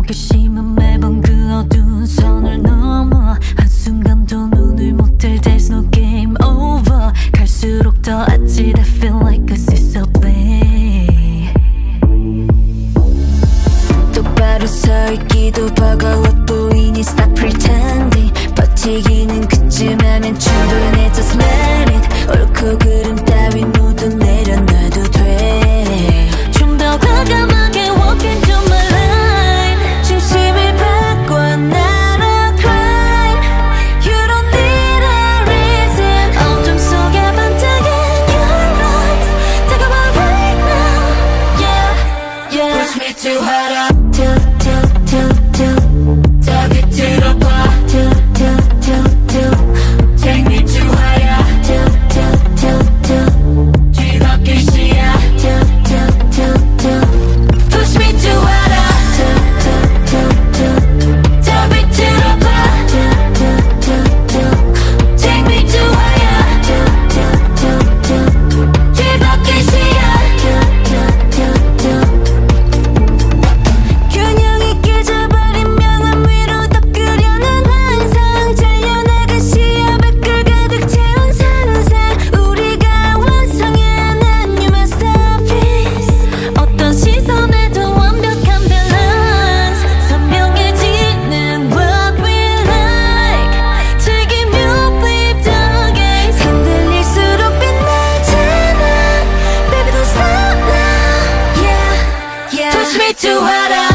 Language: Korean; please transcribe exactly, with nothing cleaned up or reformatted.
호기심은 매번 그 어두운 선을 넘어 한순간도 눈을 못 뜰 There's no game over. 갈수록 더 아찔해 Feel like a sister play. 똑바로 서 있기도 버거워 보이니 Stop pretending. 버티기는 그쯤 하면 충분해 Just let it. 옳고 그름 따윈 모두 내려놔도 돼. 좀 더 과감하게 walk into my line. 진심을 바꿔 not a crime. You don't need a reason. 어둠 속에 반짝인 your eyes. 다가와 right now. Yeah, yeah. Push me too hard up. Till, till, till, till. 더 밑으로 봐. Till, till, till, till. Take me too higher. Till, till, till, till. 뒤덮기 시야. Till, till, till, till. Push me too hard up. Till, till, till, till. 더 밑으로 봐. Till, till, till, till. Take me too higher. Till, till, till, till. 뒤덮기 시야. Till, till, till, till. 균형이 깨져버린 명암 위로 더 끄려는 환상. 잘려나간 시야 밖을 가득 채운 상상. 우리가 완성해낸 new masterpiece. 어떤 시선에도 완벽한 밸런스. 선명해지는 what we like. 즐기며 flip the gaze. 흔들릴수록 빛나잖아. Baby don't stop now. Yeah, yeah. Push me too hard up.